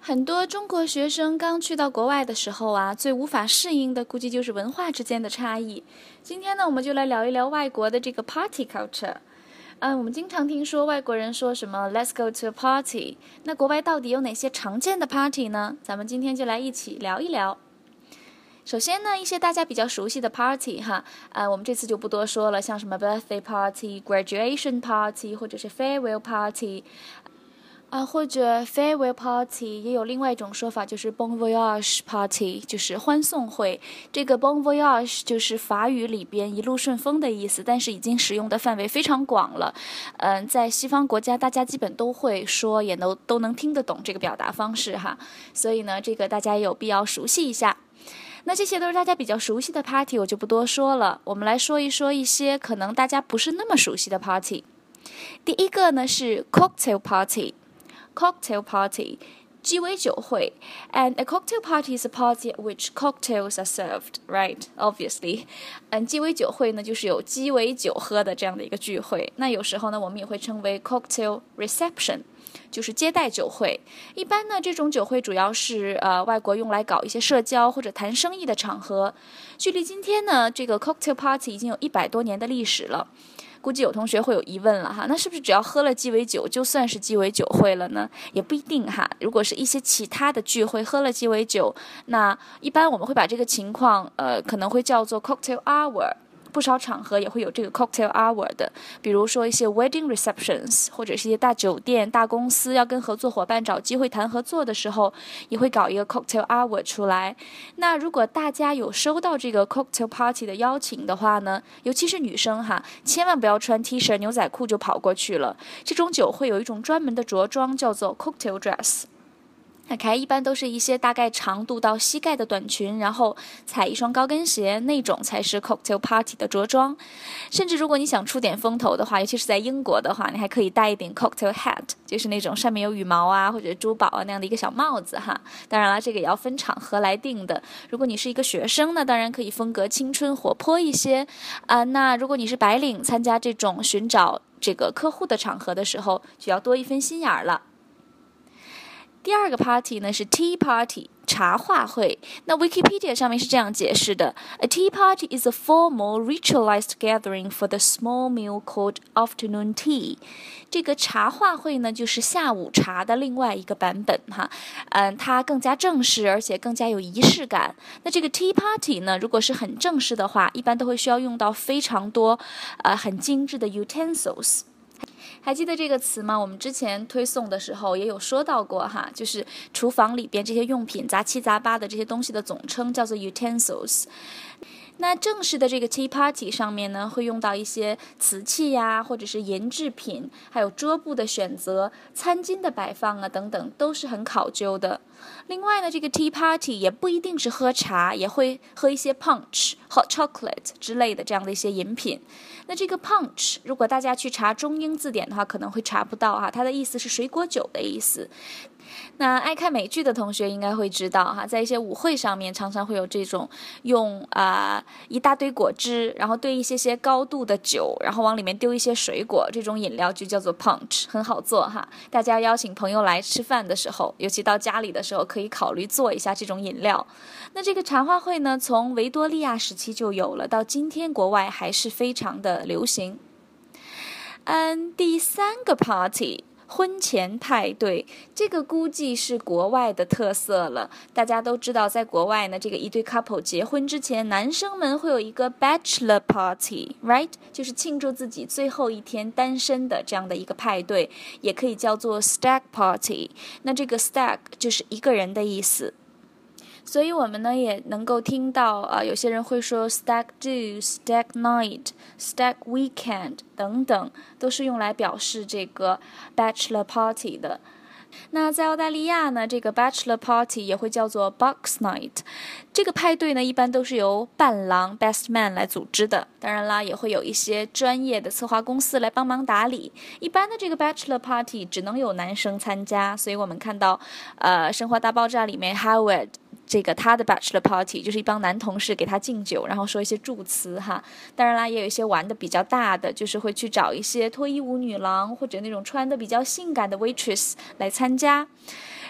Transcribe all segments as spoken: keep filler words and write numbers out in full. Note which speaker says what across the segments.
Speaker 1: 很多中国学生刚去到国外的时候啊，最无法适应的估计就是文化之间的差异。今天呢，我们就来聊一聊外国的这个 party culture。嗯，我们经常听说外国人说什么 "Let's go to a party"， 那国外到底有哪些常见的 party 呢？咱们今天就来一起聊一聊。首先呢，一些大家比较熟悉的 party 哈，呃，我们这次就不多说了，像什么 birthday party、graduation party 或者是 farewell party。啊，或者 farewell party 也有另外一种说法，就是 bon voyage party， 就是欢送会。这个 bon voyage 就是法语里边一路顺风的意思，但是已经使用的范围非常广了。嗯，在西方国家，大家基本都会说，也都都能听得懂这个表达方式哈。所以呢，这个大家也有必要熟悉一下。那这些都是大家比较熟悉的 party， 我就不多说了。我们来说一说一些可能大家不是那么熟悉的 party。第一个呢是 cocktail party。Cocktail party， 鸡尾酒会 ，and a cocktail party is a party at which cocktails are served, right? Obviously， 嗯，鸡尾酒会呢就是有鸡尾酒喝的这样的一个聚会。那有时候呢，我们也会称为 cocktail reception， 就是接待酒会。一般呢，这种酒会主要是呃外国用来搞一些社交或者谈生意的场合。距离今天呢，这个 cocktail party 已经有一百多年的历史了。估计有同学会有疑问了哈，那是不是只要喝了鸡尾酒就算是鸡尾酒会了呢？也不一定哈。如果是一些其他的聚会喝了鸡尾酒，那一般我们会把这个情况呃可能会叫做 cocktail hour。不少场合也会有这个 cocktail hour 的，比如说一些 wedding receptions， 或者是一些大酒店、大公司要跟合作伙伴找机会谈合作的时候，也会搞一个 cocktail hour 出来。那如果大家有收到这个 cocktail party 的邀请的话呢，尤其是女生哈，千万不要穿 T 恤、牛仔裤就跑过去了。这种酒会有一种专门的着装，叫做 cocktail dress。那凯一般都是一些大概长度到膝盖的短裙，然后踩一双高跟鞋，那种才是 cocktail party 的着装。甚至如果你想出点风头的话，尤其是在英国的话，你还可以戴一顶 cocktail hat， 就是那种上面有羽毛啊或者珠宝啊那样的一个小帽子哈。当然了，这个也要分场合来定的。如果你是一个学生呢，当然可以风格青春活泼一些啊、呃。那如果你是白领，参加这种寻找这个客户的场合的时候，就要多一分心眼儿了。第二个 party 呢是 tea party， 茶话会。那 Wikipedia 上面是这样解释的 ：A tea party is a formal, ritualized gathering for the small meal called afternoon tea。这个茶话会呢，就是下午茶的另外一个版本哈，嗯，它更加正式，而且更加有仪式感。那这个 tea party 呢，如果是很正式的话，一般都会需要用到非常多，呃，很精致的 utensils。还记得这个词吗？我们之前推送的时候也有说到过哈，就是厨房里边这些用品杂七杂八的这些东西的总称叫做 utensils。那正式的这个 tea party 上面呢，会用到一些瓷器呀，或者是银制品，还有桌布的选择、餐巾的摆放啊等等，都是很考究的。另外呢，这个 tea party 也不一定是喝茶，也会喝一些 punch、hot chocolate 之类的这样的一些饮品。那这个 punch， 如果大家去查中英字典的话，可能会查不到哈，它的意思是水果酒的意思。那爱看美剧的同学应该会知道哈，在一些舞会上面常常会有这种用啊、呃、一大堆果汁，然后兑一些些高度的酒，然后往里面丢一些水果，这种饮料就叫做 punch， 很好做哈。大家邀请朋友来吃饭的时候，尤其到家里的时候，可以考虑做一下这种饮料。那这个茶话会呢，从维多利亚时期就有了，到今天国外还是非常的流行。嗯，第三个 party。婚前派对，这个估计是国外的特色了。大家都知道，在国外呢，这个一对 couple 结婚之前，男生们会有一个 bachelor party，right？ 就是庆祝自己最后一天单身的这样的一个派对，也可以叫做 stag party。那这个 stag 就是一个人的意思。所以我们呢也能够听到啊、呃，有些人会说 stag do、stag night、stag weekend 等等，都是用来表示这个 bachelor party 的。那在澳大利亚呢，这个 bachelor party 也会叫做 bucks night。这个派对呢，一般都是由伴郎 best man 来组织的。当然啦，也会有一些专业的策划公司来帮忙打理。一般的这个 bachelor party 只能有男生参加，所以我们看到，呃，《生活大爆炸》里面 Howard。这个他的 bachelor party 就是一帮男同事给他敬酒，然后说一些祝词哈。当然啦，也有一些玩的比较大的，就是会去找一些脱衣舞女郎或者那种穿的比较性感的 waitress 来参加。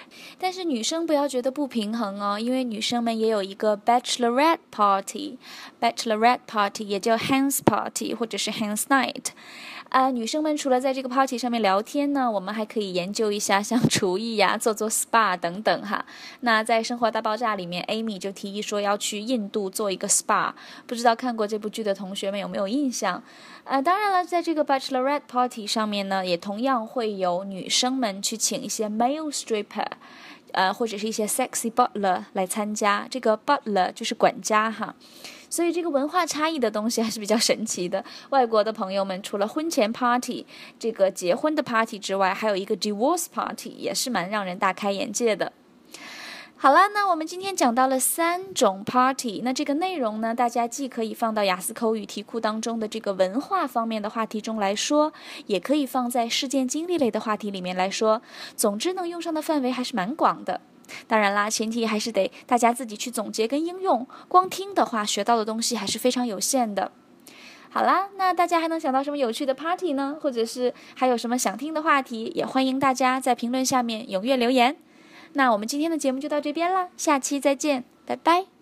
Speaker 1: 但是女生不要觉得不平衡哦，因为女生们也有一个 bachelorette party， bachelorette party 也叫 hen's party 或者是 hen's night。呃，女生们除了在这个 party 上面聊天呢，我们还可以研究一下像厨艺呀、做做 S P A 等等哈。那在《生活大爆炸》里面 ，Amy 就提议说要去印度做一个 S P A， 不知道看过这部剧的同学们有没有印象？呃，当然了，在这个 bachelorette party 上面呢，也同样会有女生们去请一些 male stripper。呃，或者是一些 sexy butler 来参加，这个 butler 就是管家哈，所以这个文化差异的东西还是比较神奇的。外国的朋友们除了婚前 party 这个结婚的 party 之外，还有一个 divorce party， 也是蛮让人大开眼界的。好了，那我们今天讲到了三种 party， 那这个内容呢，大家既可以放到雅思口语题库当中的这个文化方面的话题中来说，也可以放在事件经历类的话题里面来说，总之能用上的范围还是蛮广的。当然啦，前提还是得大家自己去总结跟应用，光听的话学到的东西还是非常有限的。好啦，那大家还能想到什么有趣的 party 呢？或者是还有什么想听的话题，也欢迎大家在评论下面踊跃留言。那我们今天的节目就到这边了，下期再见，拜拜。